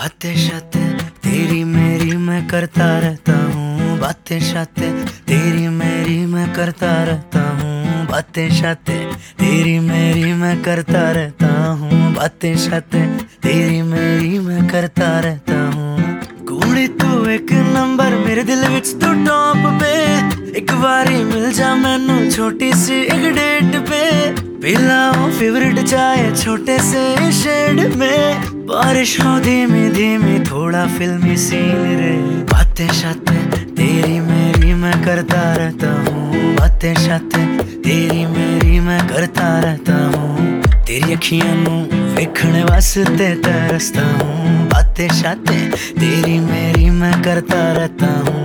बातें शातें तेरी मेरी मैं करता रहता हूँ। बातें शातें तेरी मेरी मैं करता रहता हूँ। बातें शातें तेरी मेरी मैं करता रहता हूँ। बातें शातें तेरी मेरी मैं करता रहता हूँ। कुड़ी तू एक नंबर मेरे दिल विच तू टॉप पे। एक बारी मिल जा मैनू छोटी सी एक डेट पे। पिलाओ फेवरेट चाय छोटे से शेड में। बारिश हो धीमी धीमी थोड़ा फिल्मी सीन रे। बातें शातें तेरी मेरी मैं करता रहता हूँ। बातें शातें तेरी मेरी मैं करता रहता हूँ। तेरी अखियां नू वेखने वास्ते तरसता हूँ। बातें शातें तेरी मेरी मैं करता रहता हूँ।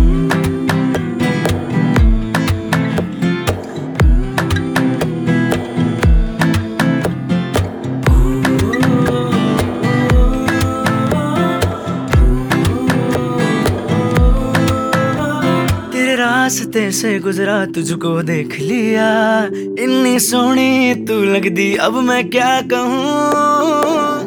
रास्ते से गुजरा तुझको देख लिया। इतनी सोहनी तू लगदी अब मैं क्या कहूँ।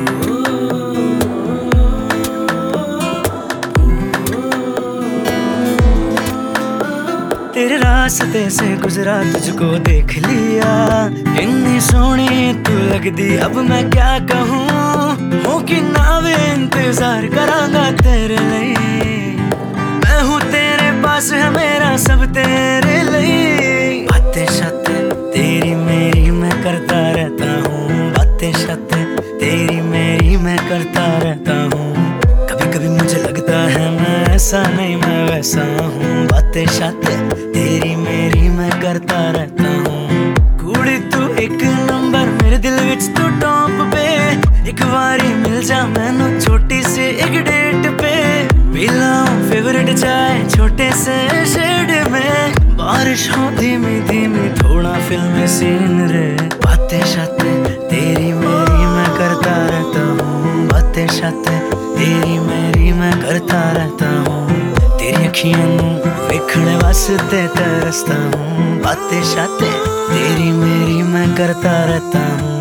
तेरे रास्ते से गुजरा तुझको देख लिया। इतनी सोहनी तू लगदी अब मैं क्या कहूँ। हो कि ना वे इंतजार करांगा तेरे लिए। मैं हूँ तेरे पास है मेरा सब तेरे लिए। बातें शातें तेरी मेरी मैं करता रहता हूँ। बातें शातें तेरी मेरी मैं करता रहता हूँ। कभी कभी मुझे लगता है मैं ऐसा नहीं मैं वैसा हूँ। बातें शातें तेरी मेरी मैं करता रहता हूँ। कुड़ी तू एक नंबर मेरे दिल विच तू टॉप पे। एक बारी मिल जा मैनू छोटी सी एक डेट पे। पिलाऊं फेवरेट चाय छोटे से शेड में। बारिश हो धीमी धीमी थोड़ा फिल्मी सीन रे। बातें शातें तेरी मेरी मैं करता रहता हूँ। बातें शातें तेरी मेरी मैं करता रहता हूँ। तेरी अखियां नू वेखने वास्ते तरसता हूँ। बातें शातें तेरी मेरी मैं करता रहता हूँ।